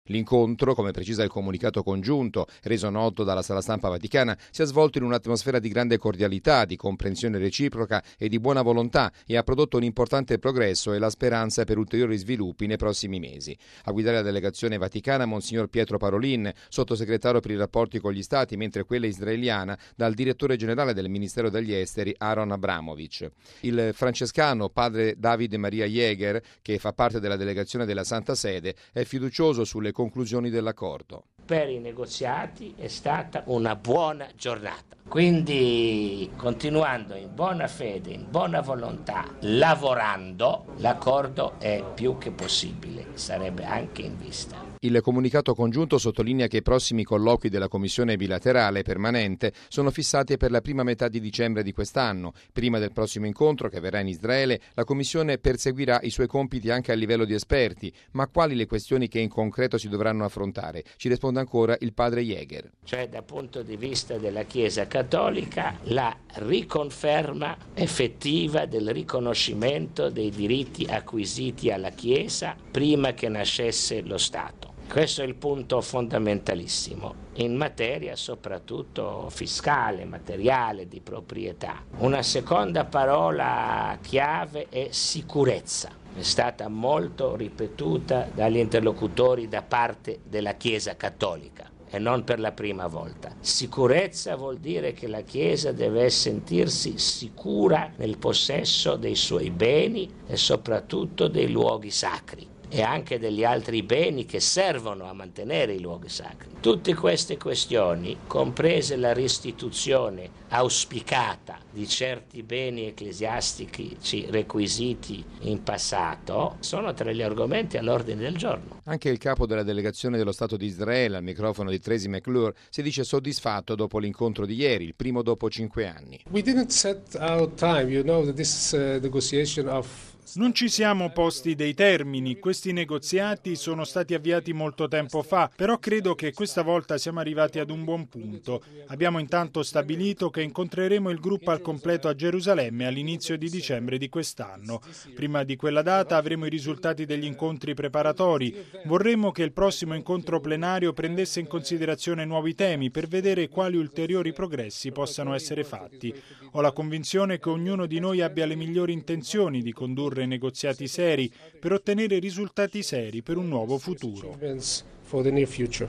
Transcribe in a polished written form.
L'incontro, come precisa il comunicato congiunto reso noto dalla sala stampa vaticana, si è svolto in un'atmosfera di grande cordialità, di comprensione reciproca e di buona volontà e ha prodotto un importante progresso e la speranza per ulteriori sviluppi nei prossimi mesi. A guidare la delegazione vaticana Monsignor Pietro Parolin, sottosegretario per i rapporti con gli Stati, mentre quella israeliana dal direttore generale del Ministero degli Esteri Aaron Abramovic. Il francescano padre David Maria Jäger, che fa parte della delegazione della Santa Sede, è fiducioso sulle conclusioni dell'accordo. Per i negoziati è stata una buona giornata. Quindi, continuando in buona fede, in buona volontà, lavorando, l'accordo è più che possibile, sarebbe anche in vista. Il comunicato congiunto sottolinea che i prossimi colloqui della Commissione bilaterale permanente sono fissati per la prima metà di dicembre di quest'anno. Prima del prossimo incontro, che avverrà in Israele, la Commissione perseguirà i suoi compiti anche a livello di esperti. Ma quali le questioni che in concreto si dovranno affrontare? Ci risponde ancora il padre Jäger. Cioè, dal punto di vista della Chiesa Cattolica, la riconferma effettiva del riconoscimento dei diritti acquisiti alla Chiesa prima che nascesse lo Stato. Questo è il punto fondamentalissimo, in materia soprattutto fiscale, materiale, di proprietà. Una seconda parola chiave è sicurezza. È stata molto ripetuta dagli interlocutori da parte della Chiesa Cattolica e non per la prima volta. Sicurezza vuol dire che la Chiesa deve sentirsi sicura nel possesso dei suoi beni e soprattutto dei luoghi sacri e anche degli altri beni che servono a mantenere i luoghi sacri. Tutte queste questioni, comprese la restituzione auspicata di certi beni ecclesiastici requisiti in passato, sono tra gli argomenti all'ordine del giorno. Anche il capo della delegazione dello Stato di Israele, al microfono di Tracy McClure, si dice soddisfatto dopo l'incontro di ieri, il primo dopo 5 anni. We didn't set our time, this negotiation of Non ci siamo posti dei termini, questi negoziati sono stati avviati molto tempo fa, però credo che questa volta siamo arrivati ad un buon punto. Abbiamo intanto stabilito che incontreremo il gruppo al completo a Gerusalemme all'inizio di dicembre di quest'anno. Prima di quella data avremo i risultati degli incontri preparatori. Vorremmo che il prossimo incontro plenario prendesse in considerazione nuovi temi per vedere quali ulteriori progressi possano essere fatti. Ho la convinzione che ognuno di noi abbia le migliori intenzioni di condurre negoziati seri per ottenere risultati seri per un nuovo futuro.